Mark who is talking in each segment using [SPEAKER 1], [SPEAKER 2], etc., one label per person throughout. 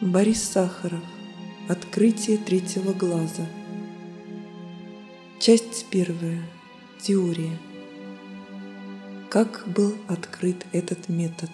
[SPEAKER 1] Борис Сахаров. Открытие третьего глаза. Часть первая. Теория. Как был открыт этот метод?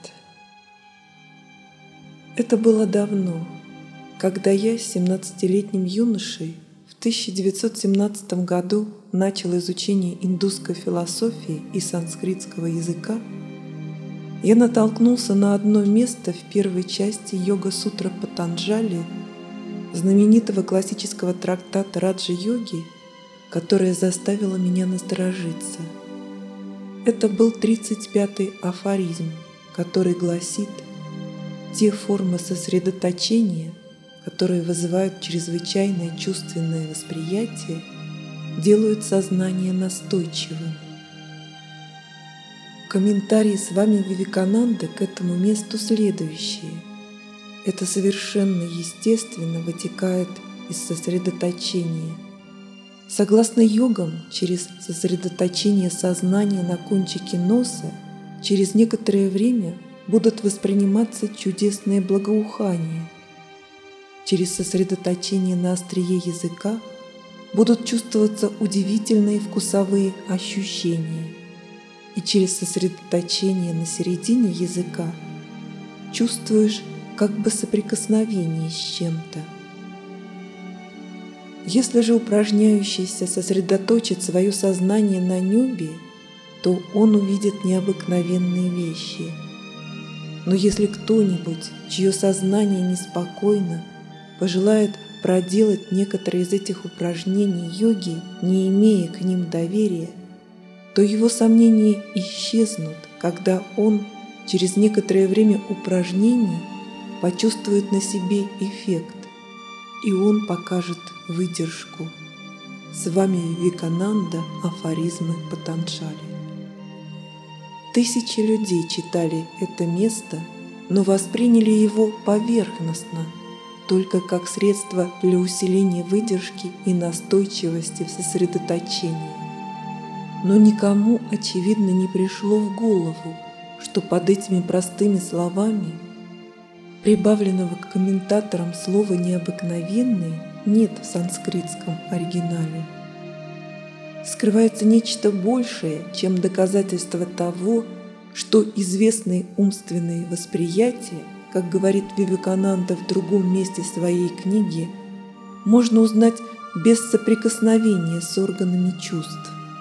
[SPEAKER 1] Это было давно, когда я, 17-летним юношей, в 1917 году начал изучение индусской философии и санскритского языка. Я натолкнулся на одно место в первой части Йога-сутра Патанджали, знаменитого классического трактата Раджа-йоги, которое заставило меня насторожиться. Это был 35-й афоризм, который гласит: «Те формы сосредоточения, которые вызывают чрезвычайное чувственное восприятие, делают сознание настойчивым». Комментарии Свами Вивекананды к этому месту следующие. Это совершенно естественно вытекает из сосредоточения. Согласно йогам, через сосредоточение сознания на кончике носа через некоторое время будут восприниматься чудесные благоухания. Через сосредоточение на острие языка будут чувствоваться удивительные вкусовые ощущения. И через сосредоточение на середине языка чувствуешь как бы соприкосновение с чем-то. Если же упражняющийся сосредоточит свое сознание на небе, то он увидит необыкновенные вещи. Но если кто-нибудь, чье сознание неспокойно, пожелает проделать некоторые из этих упражнений йоги, не имея к ним доверия, то его сомнения исчезнут, когда он через некоторое время упражнений почувствует на себе эффект, и он покажет выдержку. С вами Вивекананда, афоризмы Патанджали. Тысячи людей читали это место, но восприняли его поверхностно, только как средство для усиления выдержки и настойчивости в сосредоточении. Но никому, очевидно, не пришло в голову, что под этими простыми словами, прибавленного к комментаторам слова «необыкновенные» нет в санскритском оригинале. Скрывается нечто большее, чем доказательство того, что известные умственные восприятия, как говорит Вивекананда в другом месте своей книги, можно узнать без соприкосновения с органами чувств.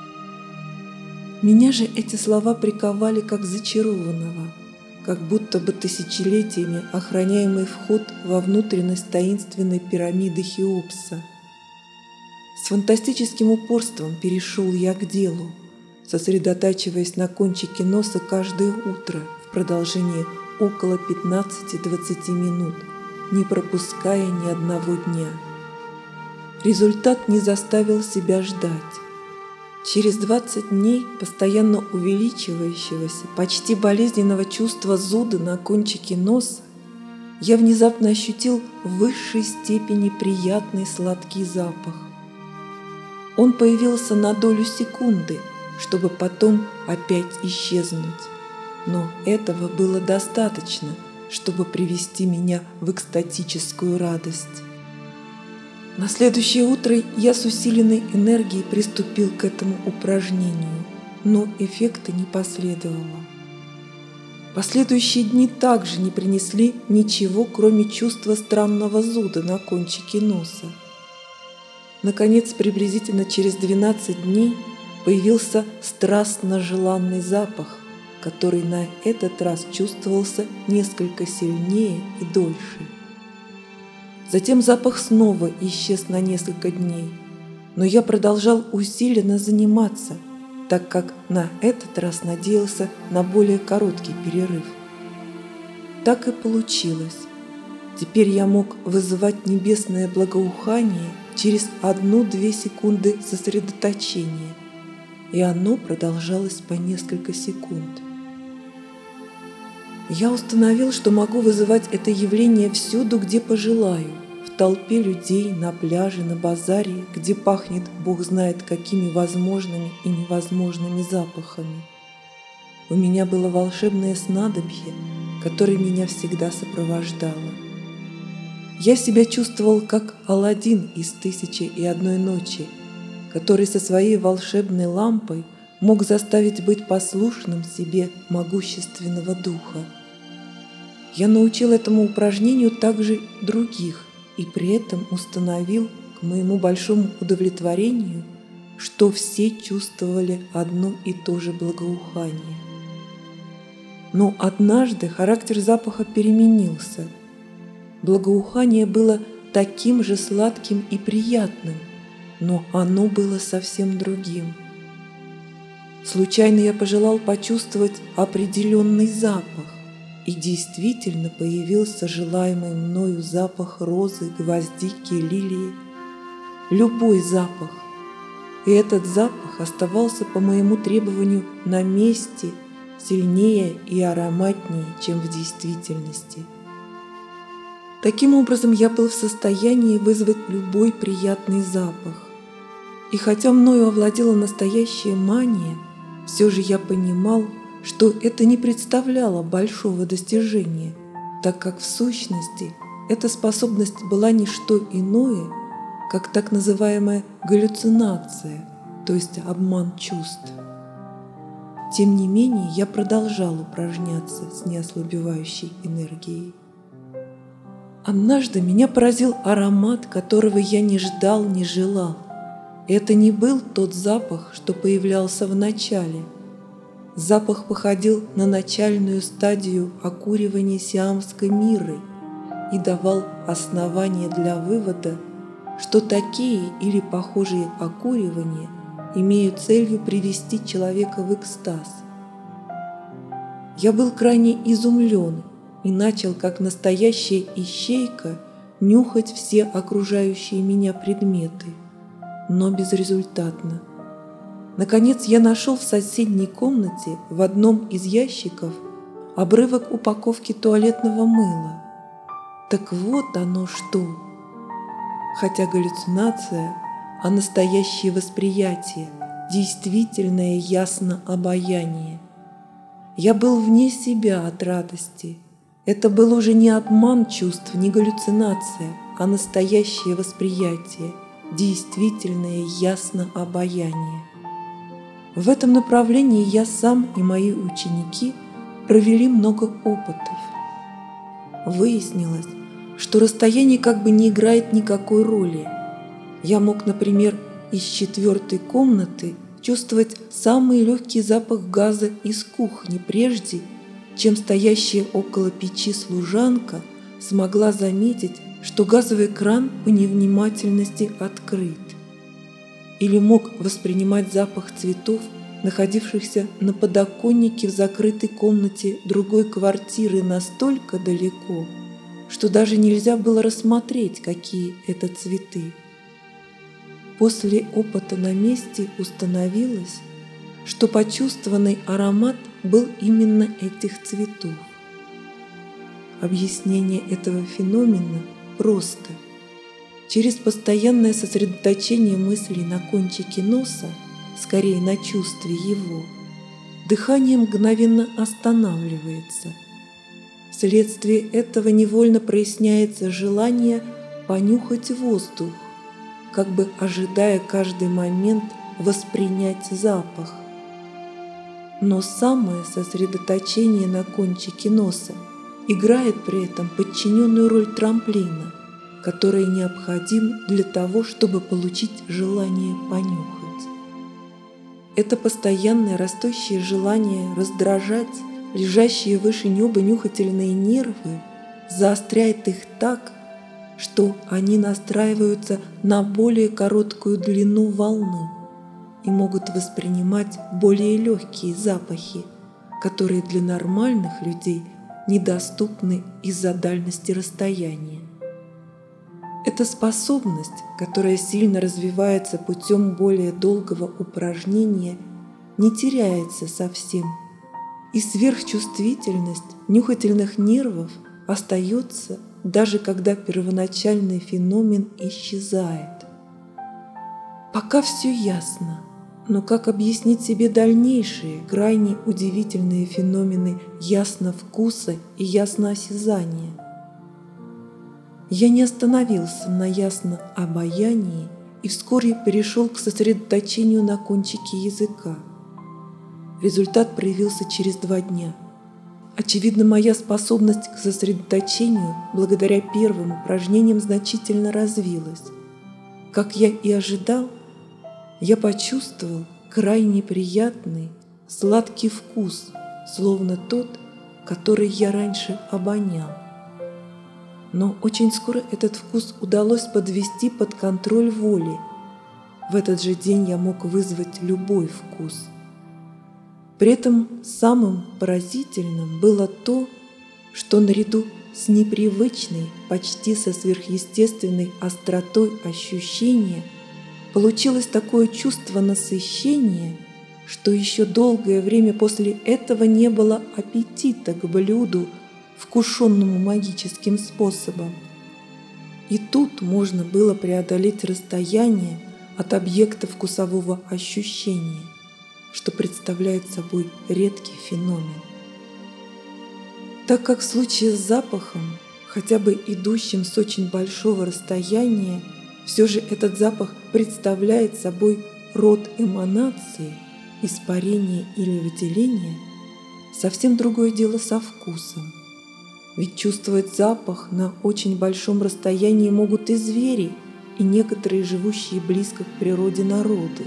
[SPEAKER 1] Меня же эти слова приковали как зачарованного, как будто бы тысячелетиями охраняемый вход во внутренность таинственной пирамиды Хеопса. С фантастическим упорством перешел я к делу, сосредотачиваясь на кончике носа каждое утро в продолжении около 15-20 минут, не пропуская ни одного дня. Результат не заставил себя ждать. Через 20 дней постоянно увеличивающегося, почти болезненного чувства зуда на кончике носа я внезапно ощутил в высшей степени приятный сладкий запах. Он появился на долю секунды, чтобы потом опять исчезнуть. Но этого было достаточно, чтобы привести меня в экстатическую радость. На следующее утро я с усиленной энергией приступил к этому упражнению, но эффекта не последовало. Последующие дни также не принесли ничего, кроме чувства странного зуда на кончике носа. Наконец, приблизительно через 12 дней появился страстно желанный запах, который на этот раз чувствовался несколько сильнее и дольше. Затем запах снова исчез на несколько дней, но я продолжал усиленно заниматься, так как на этот раз надеялся на более короткий перерыв. Так и получилось. Теперь я мог вызывать небесное благоухание через 1-2 секунды сосредоточения, и оно продолжалось по несколько секунд. Я установил, что могу вызывать это явление всюду, где пожелаю, в толпе людей, на пляже, на базаре, где пахнет Бог знает какими возможными и невозможными запахами. У меня было волшебное снадобье, которое меня всегда сопровождало. Я себя чувствовал как Аладдин из «Тысячи и одной ночи», который со своей волшебной лампой мог заставить быть послушным себе могущественного духа. Я научил этому упражнению также других и при этом установил, к моему большому удовлетворению, что все чувствовали одно и то же благоухание. Но однажды характер запаха переменился. Благоухание было таким же сладким и приятным, но оно было совсем другим. Случайно я пожелал почувствовать определенный запах, и действительно появился желаемый мною запах розы, гвоздики, лилии. Любой запах. И этот запах оставался по моему требованию на месте, сильнее и ароматнее, чем в действительности. Таким образом, я был в состоянии вызвать любой приятный запах. И хотя мною овладела настоящая мания, все же я понимал, что это не представляло большого достижения, так как в сущности эта способность была не что иное, как так называемая галлюцинация, то есть обман чувств. Тем не менее, я продолжал упражняться с неослабевающей энергией. Однажды меня поразил аромат, которого я не ждал, не желал. Это не был тот запах, что появлялся в начале. Запах походил на начальную стадию окуривания сиамской мирры и давал основания для вывода, что такие или похожие окуривания имеют целью привести человека в экстаз. Я был крайне изумлен и начал, как настоящая ищейка, нюхать все окружающие меня предметы, но безрезультатно. Наконец я нашел в соседней комнате в одном из ящиков обрывок упаковки туалетного мыла. Так вот оно что! Хотя галлюцинация, а настоящее восприятие, действительное ясно обаяние. Я был вне себя от радости. Это был уже не обман чувств, не галлюцинация, а настоящее восприятие, действительное ясно обаяние. В этом направлении я сам и мои ученики провели много опытов. Выяснилось, что расстояние как бы не играет никакой роли. Я мог, например, из 4-й комнаты чувствовать самый легкий запах газа из кухни прежде, чем стоящая около печи служанка смогла заметить, что газовый кран по невнимательности открыт. Или мог воспринимать запах цветов, находившихся на подоконнике в закрытой комнате другой квартиры настолько далеко, что даже нельзя было рассмотреть, какие это цветы. После опыта на месте установилось, что почувствованный аромат был именно этих цветов. Объяснение этого феномена просто. Через постоянное сосредоточение мыслей на кончике носа, скорее на чувстве его, дыхание мгновенно останавливается. Вследствие этого невольно проясняется желание понюхать воздух, как бы ожидая каждый момент воспринять запах. Но самое сосредоточение на кончике носа играет при этом подчиненную роль трамплина, который необходим для того, чтобы получить желание понюхать. Это постоянное растущее желание раздражать лежащие выше неба нюхательные нервы заостряет их так, что они настраиваются на более короткую длину волны и могут воспринимать более легкие запахи, которые для нормальных людей недоступны из-за дальности расстояния. Это способность, которая сильно развивается путем более долгого упражнения, не теряется совсем, и сверхчувствительность нюхательных нервов остается, даже когда первоначальный феномен исчезает. Пока все ясно, но как объяснить себе дальнейшие, крайне удивительные феномены ясновкуса и ясноосязания? Я не остановился на ясном обаянии и вскоре перешел к сосредоточению на кончике языка. Результат проявился через 2 дня. Очевидно, моя способность к сосредоточению благодаря первым упражнениям значительно развилась. Как я и ожидал, я почувствовал крайне приятный, сладкий вкус, словно тот, который я раньше обонял. Но очень скоро этот вкус удалось подвести под контроль воли. В этот же день я мог вызвать любой вкус. При этом самым поразительным было то, что наряду с непривычной, почти со сверхъестественной остротой ощущения получилось такое чувство насыщения, что еще долгое время после этого не было аппетита к блюду, вкушенному магическим способом. И тут можно было преодолеть расстояние от объекта вкусового ощущения, что представляет собой редкий феномен. Так как в случае с запахом, хотя бы идущим с очень большого расстояния, все же этот запах представляет собой род эманации, испарения или выделения, совсем другое дело со вкусом. Ведь чувствовать запах на очень большом расстоянии могут и звери, и некоторые живущие близко к природе народы.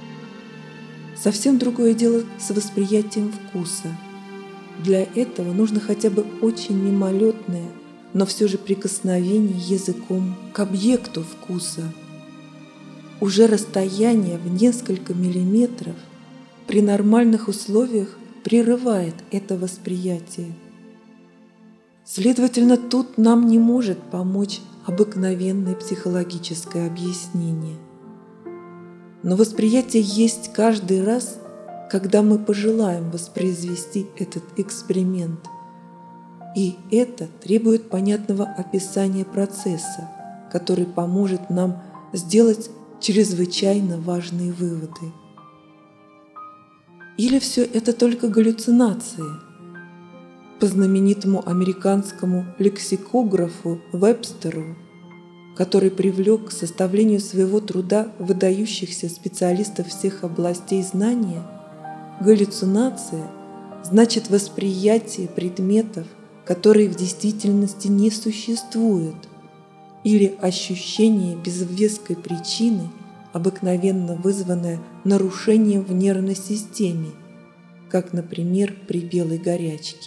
[SPEAKER 1] Совсем другое дело с восприятием вкуса. Для этого нужно хотя бы очень мимолетное, но все же прикосновение языком к объекту вкуса. Уже расстояние в несколько миллиметров при нормальных условиях прерывает это восприятие. Следовательно, тут нам не может помочь обыкновенное психологическое объяснение. Но восприятие есть каждый раз, когда мы пожелаем воспроизвести этот эксперимент. И это требует понятного описания процесса, который поможет нам сделать чрезвычайно важные выводы. Или все это только галлюцинации? По знаменитому американскому лексикографу Вебстеру, который привлек к составлению своего труда выдающихся специалистов всех областей знания, галлюцинация значит восприятие предметов, которые в действительности не существуют, или ощущение без веской причины, обыкновенно вызванное нарушением в нервной системе, как, например, при белой горячке.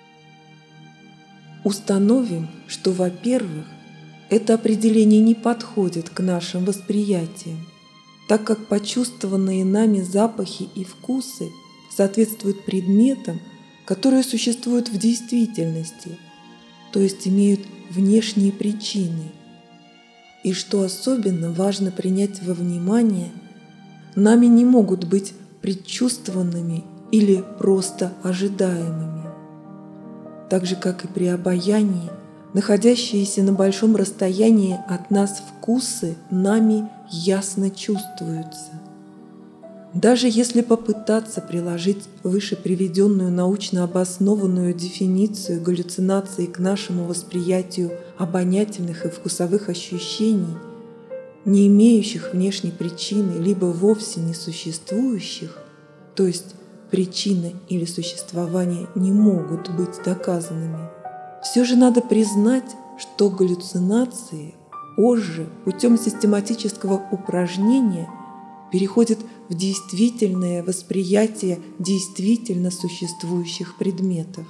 [SPEAKER 1] Установим, что, во-первых, это определение не подходит к нашим восприятиям, так как почувствованные нами запахи и вкусы соответствуют предметам, которые существуют в действительности, то есть имеют внешние причины. И что особенно важно принять во внимание, нами не могут быть предчувствованными или просто ожидаемыми. Так же, как и при обаянии, находящиеся на большом расстоянии от нас вкусы нами ясно чувствуются. Даже если попытаться приложить выше приведенную научно обоснованную дефиницию галлюцинации к нашему восприятию обонятельных и вкусовых ощущений, не имеющих внешней причины, либо вовсе не существующих, то есть причина или существование не могут быть доказанными, все же надо признать, что галлюцинации позже путем систематического упражнения переходят в действительное восприятие действительно существующих предметов.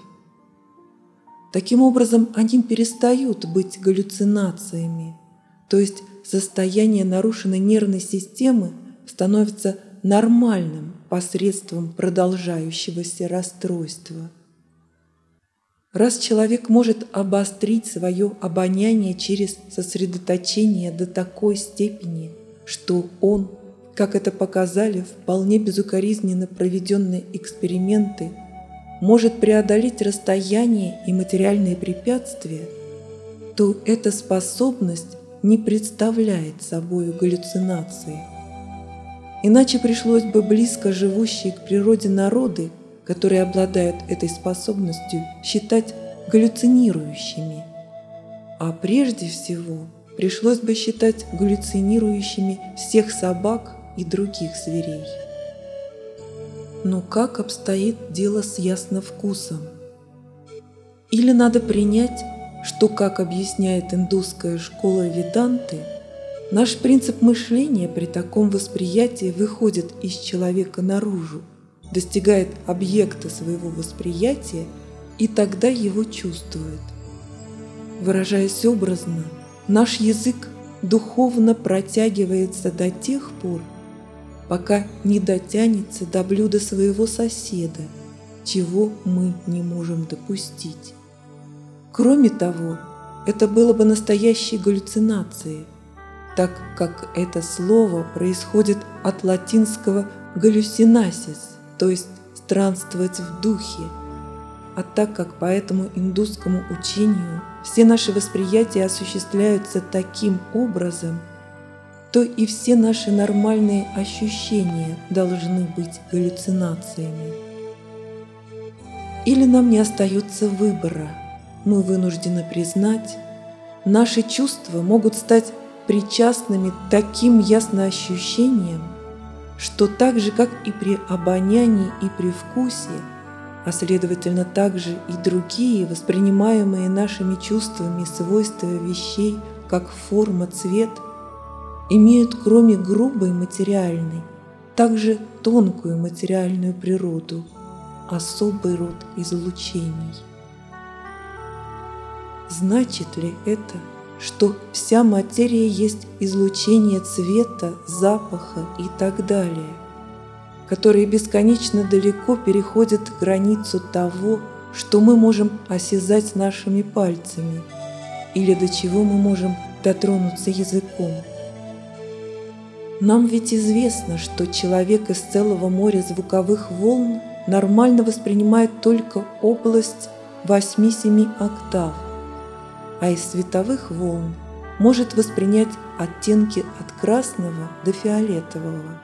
[SPEAKER 1] Таким образом, они перестают быть галлюцинациями, то есть состояние нарушенной нервной системы становится нормальным посредством продолжающегося расстройства. Раз человек может обострить свое обоняние через сосредоточение до такой степени, что он, как это показали вполне безукоризненно проведенные эксперименты, может преодолеть расстояние и материальные препятствия, то эта способность не представляет собой галлюцинации. Иначе пришлось бы близко живущие к природе народы, которые обладают этой способностью, считать галлюцинирующими. А прежде всего пришлось бы считать галлюцинирующими всех собак и других зверей. Но как обстоит дело с ясновкусом? Или надо принять, что, как объясняет индусская школа Веданты, наш принцип мышления при таком восприятии выходит из человека наружу, достигает объекта своего восприятия и тогда его чувствует. Выражаясь образно, наш язык духовно протягивается до тех пор, пока не дотянется до блюда своего соседа, чего мы не можем допустить. Кроме того, это было бы настоящей галлюцинацией, так как это слово происходит от латинского «галлюсинасис», то есть «странствовать в духе». А так как по этому индусскому учению все наши восприятия осуществляются таким образом, то и все наши нормальные ощущения должны быть галлюцинациями. Или нам не остается выбора, мы вынуждены признать, наши чувства могут стать причастными таким ясноощущениям, что так же, как и при обонянии и при вкусе, а следовательно также и другие воспринимаемые нашими чувствами свойства вещей, как форма, цвет, имеют кроме грубой материальной, также тонкую материальную природу, особый род излучений. Значит ли это, что вся материя есть излучение цвета, запаха и так далее, которые бесконечно далеко переходят границу того, что мы можем осязать нашими пальцами, или до чего мы можем дотронуться языком? Нам ведь известно, что человек из целого моря звуковых волн нормально воспринимает только область 8-7 октав, а из световых волн может воспринять оттенки от красного до фиолетового.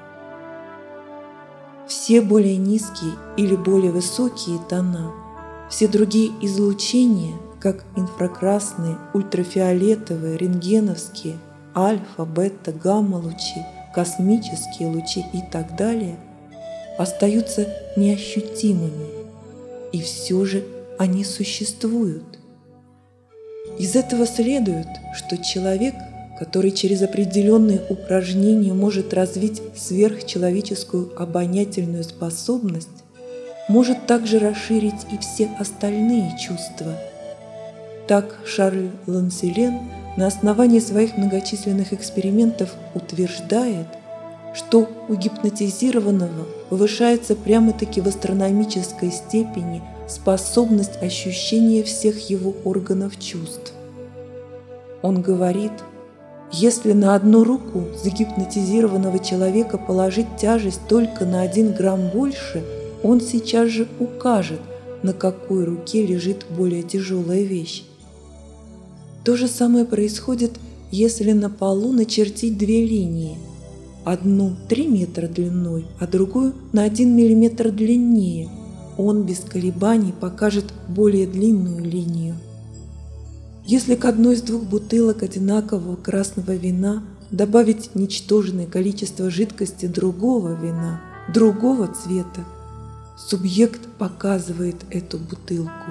[SPEAKER 1] Все более низкие или более высокие тона, все другие излучения, как инфракрасные, ультрафиолетовые, рентгеновские, альфа, бета, гамма-лучи, космические лучи и так далее, остаются неощутимыми, и все же они существуют. Из этого следует, что человек, который через определенные упражнения может развить сверхчеловеческую обонятельную способность, может также расширить и все остальные чувства. Так Шарль Ланселен на основании своих многочисленных экспериментов утверждает, что у гипнотизированного повышается прямо-таки в астрономической степени способность ощущения всех его органов чувств. Он говорит, если на одну руку загипнотизированного человека положить тяжесть только на 1 грамм больше, он сейчас же укажет, на какой руке лежит более тяжелая вещь. То же самое происходит, если на полу начертить 2 линии, одну 3 метра длиной, а другую на 1 миллиметр длиннее. Он без колебаний покажет более длинную линию. Если к одной из 2 бутылок одинакового красного вина добавить ничтожное количество жидкости другого вина, другого цвета, субъект показывает эту бутылку.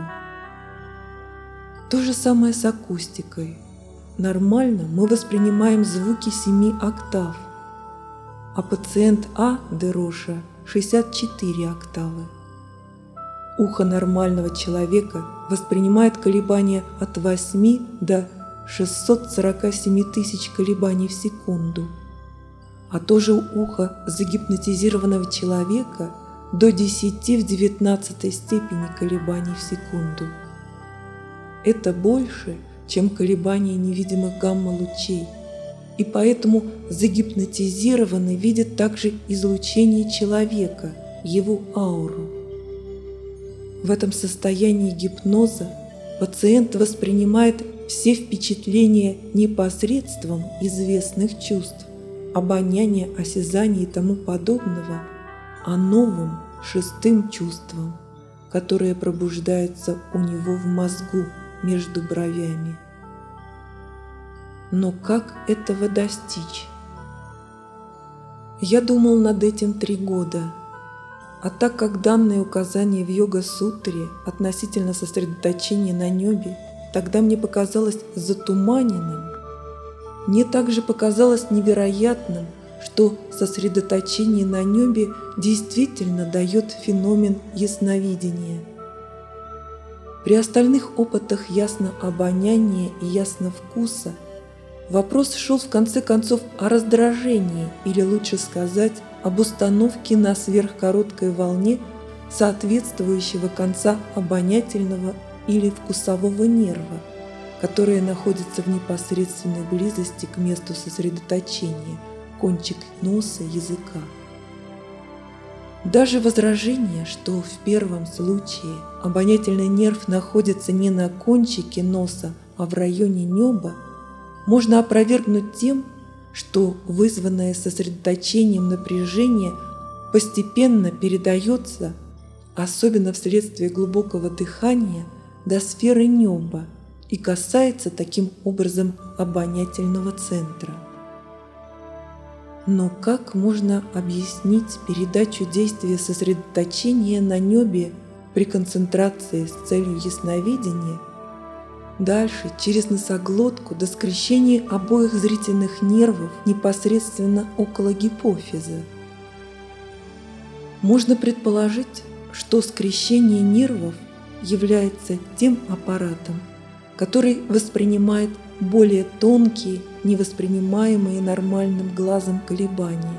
[SPEAKER 1] То же самое с акустикой. Нормально мы воспринимаем звуки 7 октав, а пациент А. де Роша 64 октавы. Ухо нормального человека воспринимает колебания от 8 до 647 тысяч колебаний в секунду, а то же ухо загипнотизированного человека до 10 в 19 степени колебаний в секунду. Это больше, чем колебания невидимых гамма-лучей, и поэтому загипнотизированный видит также излучение человека, его ауру. В этом состоянии гипноза пациент воспринимает все впечатления не посредством известных чувств, обоняния, осязания и тому подобного, а новым 6-м чувством, которое пробуждается у него в мозгу между бровями. Но как этого достичь? Я думал над этим 3 года. А так как данные указания в йога-сутре относительно сосредоточения на небе тогда мне показалось затуманенным, мне также показалось невероятным, что сосредоточение на небе действительно дает феномен ясновидения. При остальных опытах ясно-обоняния и ясно-вкуса вопрос шел в конце концов о раздражении, или лучше сказать, об установке на сверхкороткой волне соответствующего конца обонятельного или вкусового нерва, которая находится в непосредственной близости к месту сосредоточения, кончик носа, языка. Даже возражение, что в первом случае обонятельный нерв находится не на кончике носа, а в районе неба, можно опровергнуть тем, что вызванное сосредоточением напряжение постепенно передается, особенно вследствие глубокого дыхания, до сферы неба и касается таким образом обонятельного центра. Но как можно объяснить передачу действия сосредоточения на небе при концентрации с целью ясновидения дальше через носоглотку до скрещения обоих зрительных нервов непосредственно около гипофиза? Можно предположить, что скрещение нервов является тем аппаратом, который воспринимает более тонкие, невоспринимаемые нормальным глазом колебания.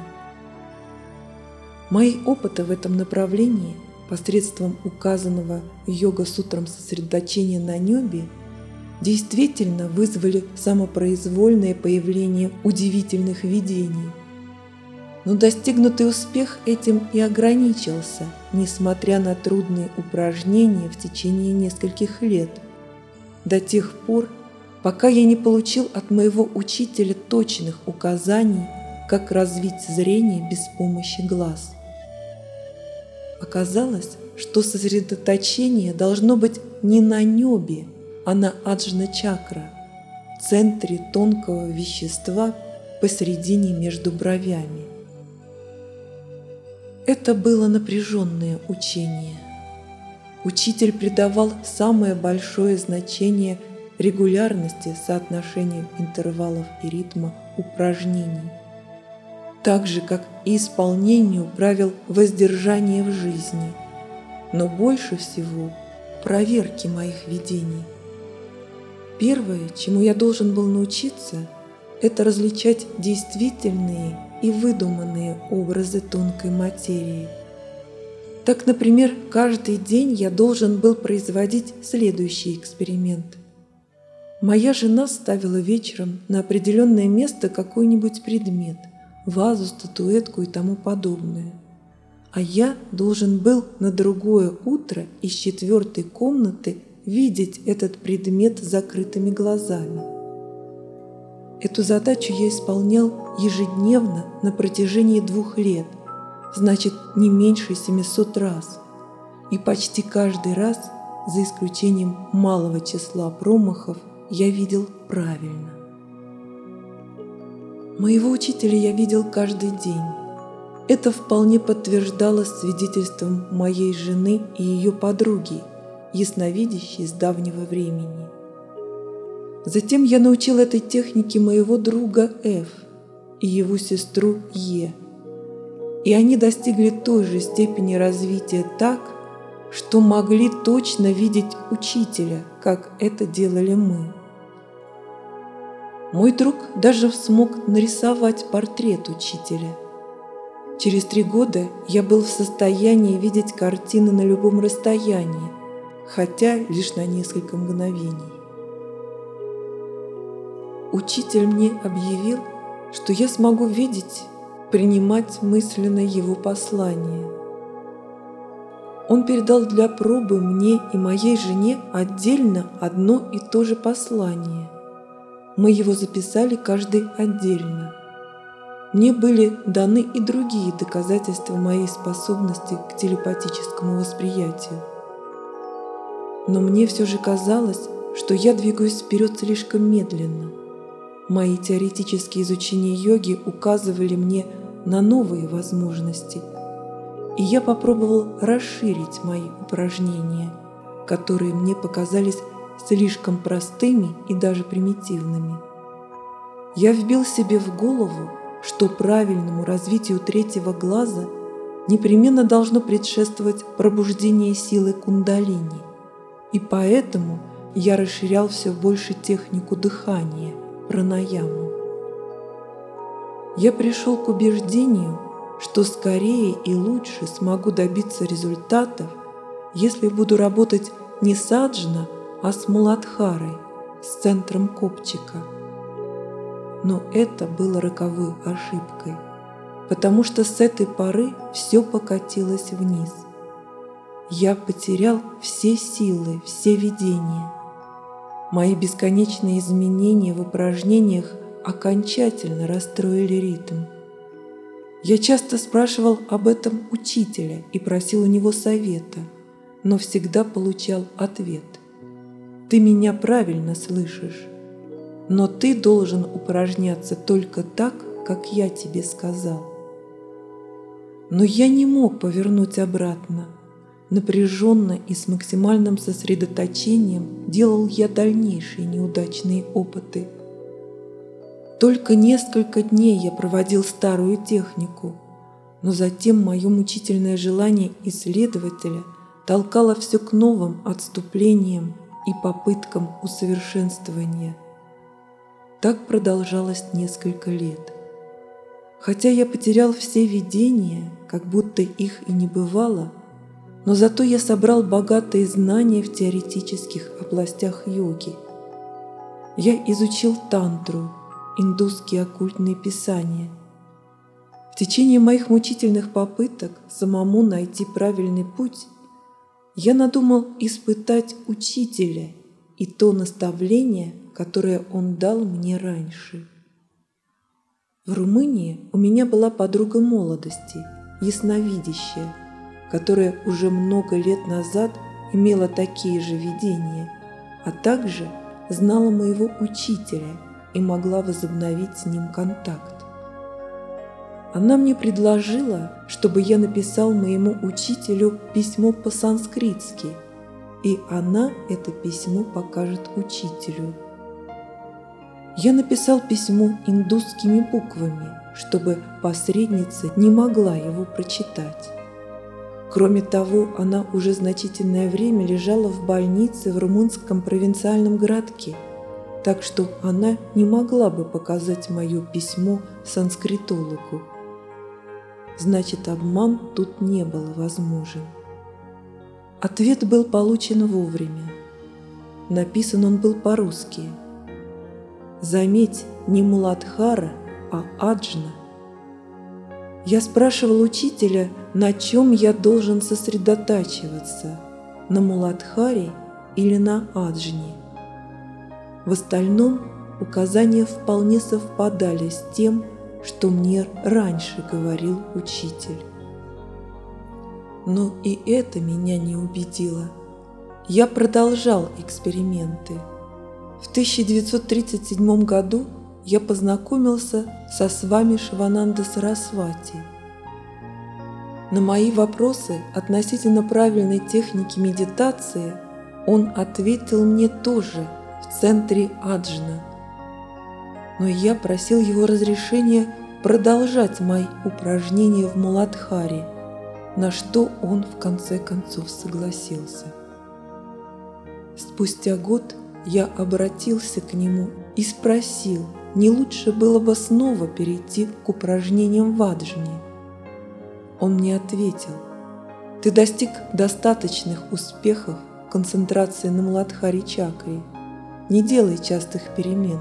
[SPEAKER 1] Мои опыты в этом направлении посредством указанного йога-сутрам сосредоточения на небе действительно вызвали самопроизвольное появление удивительных видений. Но достигнутый успех этим и ограничился, несмотря на трудные упражнения в течение нескольких лет, до тех пор, пока я не получил от моего учителя точных указаний, как развить зрение без помощи глаз. Оказалось, что сосредоточение должно быть не на небе, а на аджна-чакра, центре тонкого вещества посередине между бровями. Это было напряженное учение. Учитель придавал самое большое значение регулярности соотношению интервалов и ритма упражнений, так же, как и исполнению правил воздержания в жизни, но больше всего проверки моих видений. Первое, чему я должен был научиться, это различать действительные и выдуманные образы тонкой материи. Так, например, каждый день я должен был производить следующий эксперимент. Моя жена ставила вечером на определенное место какой-нибудь предмет, вазу, статуэтку и тому подобное. А я должен был на другое утро из 4-й комнаты видеть этот предмет с закрытыми глазами. Эту задачу я исполнял ежедневно на протяжении 2 лет, значит, не меньше 700 раз. И почти каждый раз, за исключением малого числа промахов, я видел правильно. Моего учителя я видел каждый день. Это вполне подтверждалось свидетельством моей жены и ее подруги, ясновидящей с давнего времени. Затем я научил этой технике моего друга Ф и его сестру Е, и они достигли той же степени развития так, что могли точно видеть учителя, как это делали мы. Мой друг даже смог нарисовать портрет учителя. Через 3 года я был в состоянии видеть картины на любом расстоянии, хотя лишь на несколько мгновений. Учитель мне объявил, что я смогу видеть, принимать мысленно его послание. Он передал для пробы мне и моей жене отдельно одно и то же послание. Мы его записали каждый отдельно. Мне были даны и другие доказательства моей способности к телепатическому восприятию. Но мне все же казалось, что я двигаюсь вперед слишком медленно. Мои теоретические изучения йоги указывали мне на новые возможности, и я попробовал расширить мои упражнения, которые мне показались слишком простыми и даже примитивными. Я вбил себе в голову, что правильному развитию третьего глаза непременно должно предшествовать пробуждение силы кундалини, и поэтому я расширял все больше технику дыхания, пранаяму. Я пришел к убеждению, что скорее и лучше смогу добиться результатов, если буду работать не с аджна, а с Муладхарой, с центром копчика. Но это было роковой ошибкой, потому что с этой поры все покатилось вниз. Я потерял все силы, все видения. Мои бесконечные изменения в упражнениях окончательно расстроили ритм. Я часто спрашивал об этом учителя и просил у него совета, но всегда получал ответ: «Ты меня правильно слышишь, но ты должен упражняться только так, как я тебе сказал». Но я не мог повернуть обратно. Напряженно и с максимальным сосредоточением делал я дальнейшие неудачные опыты. Только несколько дней я проводил старую технику, но затем мое мучительное желание исследователя толкало все к новым отступлениям и попыткам усовершенствования. Так продолжалось несколько лет. Хотя я потерял все видения, как будто их и не бывало, но зато я собрал богатые знания в теоретических областях йоги. Я изучил тантру, индусские оккультные писания. В течение моих мучительных попыток самому найти правильный путь я надумал испытать учителя и то наставление, которое он дал мне раньше. В Румынии у меня была подруга молодости, ясновидящая, которая уже много лет назад имела такие же видения, а также знала моего учителя и могла возобновить с ним контакт. Она мне предложила, чтобы я написал моему учителю письмо по-санскритски, и она это письмо покажет учителю. Я написал письмо индусскими буквами, чтобы посредница не могла его прочитать. Кроме того, она уже значительное время лежала в больнице в румынском провинциальном городке, так что она не могла бы показать мое письмо санскритологу. Значит, обман тут не был возможен. Ответ был получен вовремя. Написан он был по-русски. Заметь, не Муладхара, а Аджна. Я спрашивал учителя, на чем я должен сосредотачиваться, на Муладхаре или на Аджне. В остальном указания вполне совпадали с тем, что мне раньше говорил учитель. Но и это меня не убедило. Я продолжал эксперименты. В 1937 году я познакомился со Свами Шивананда Сарасвати. На мои вопросы относительно правильной техники медитации он ответил мне тоже в центре Аджна. Но я просил его разрешения продолжать мои упражнения в Муладхаре, на что он в конце концов согласился. Спустя год я обратился к нему и спросил, не лучше было бы снова перейти к упражнениям в Аджне. Он мне ответил: «Ты достиг достаточных успехов в концентрации на Муладхаре чакре, не делай частых перемен».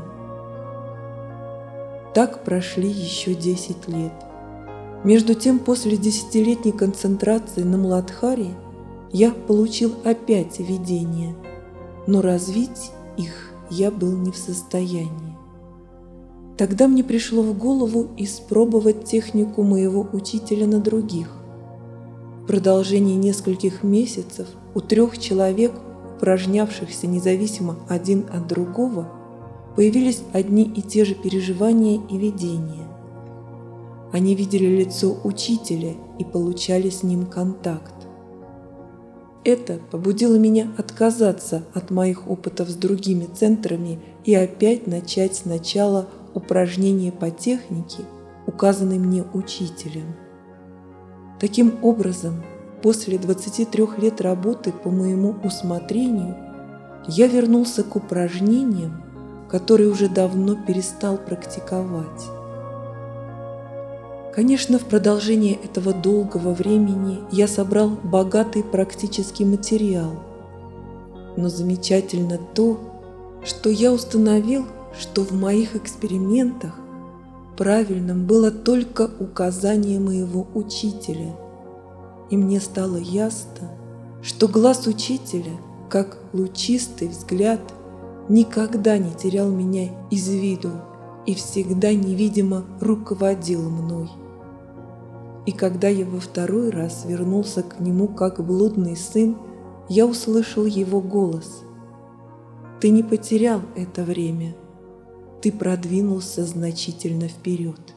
[SPEAKER 1] Так прошли еще 10 лет. Между тем, после 10-летней концентрации на Муладхаре я получил опять видения, но развить их я был не в состоянии. Тогда мне пришло в голову испробовать технику моего учителя на других. В продолжении нескольких месяцев у 3 человек, упражнявшихся независимо один от другого, появились одни и те же переживания и видения. Они видели лицо учителя и получали с ним контакт. Это побудило меня отказаться от моих опытов с другими центрами и опять начать сначала упражнения по технике, указанной мне учителем. Таким образом, после 23 лет работы по моему усмотрению, я вернулся к упражнениям, которые уже давно перестал практиковать. Конечно, в продолжение этого долгого времени я собрал богатый практический материал, но замечательно то, что я установил, что в моих экспериментах правильным было только указание моего учителя, и мне стало ясно, что глаз учителя, как лучистый взгляд, никогда не терял меня из виду и всегда невидимо руководил мной. И когда я во второй раз вернулся к нему как блудный сын, я услышал его голос: «Ты не потерял это время, ты продвинулся значительно вперед».